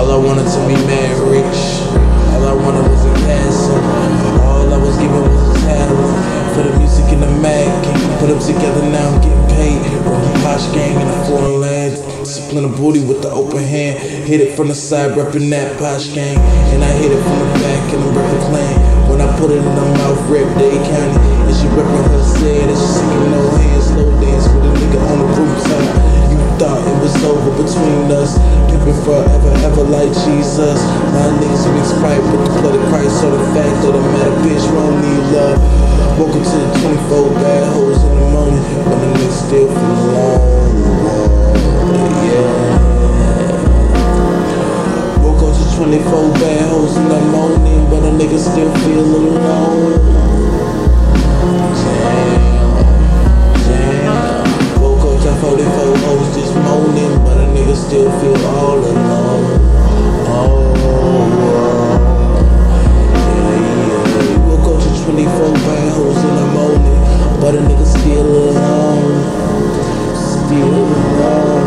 All I wanted to be mad rich. All I wanted was a castle. All I was given was a talent for the music and the Mac. Put them together now, I'm getting paid. Rolling Posh Gang in a foreign land. Discipline a booty with the open hand. Hit it from the side, reppin' that Posh Gang. And I hit it from the back and I'm reppin' clan. When I put it in the mouth, rep Dade County. And she reppin' her said that she singing no hands, slow dance with a nigga on the rooftop. You thought it was over between us. Pimpin' forever, ever like Jesus. My niggas mix pipe with the blood of Christ. So the fact that I'm mad, bitch, won't need love. Woke up to the 24 bad hoes in the morning, but the niggas still feel alone. Yeah. Woke up to 24 bad hoes in the morning, but the niggas still feel alone. Damn. Woke up to 44 hoes this morning, but the niggas still feel all alone. Oh. 24 bad hoes in the morning, but a nigga still alone. Still alone.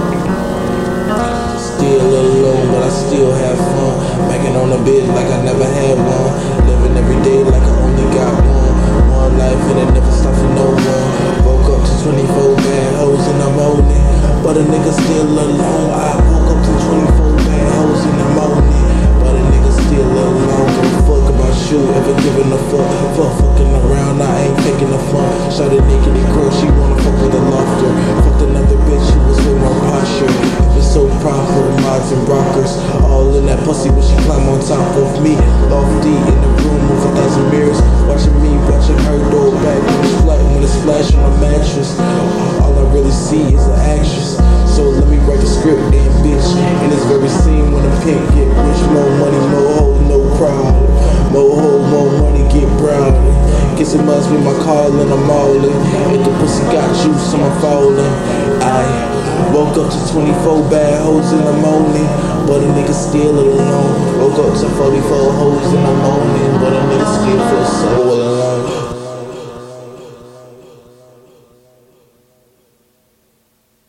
Still alone, but I still have fun. Banging on the bed like I never had one. Living every day like I only got one. One life and it never stops for no one. Woke up to 24 bad hoes in the morning, but a nigga still alone. I woke up to 24 bad hoes in the morning, but a nigga still alone. Don't fuck about you, ever giving a fuck. Fuck fucking around, I ain't taking the fun. Shot a naked and girl, she wanna fuck with a lofter. Fucked another bitch, she was way more posture. It was so proper, mods and rockers. All in that pussy when she climb on top of me. Lofty in the room with 1,000 mirrors. Watching me, watching her door back when it's flash on a mattress. All I really see is an actress. So let me write the script, damn bitch. In this very scene when the pimp get rich, more money, more hoes, no crowd. More hoes, more money, get brown. Guess it must be my calling, I'm all in. If the pussy got juice, I'm falling. I woke up to 24 bad hoes in the morning, but a nigga still alone. Woke up to 44 hoes in the morning, but a nigga still feels so alone.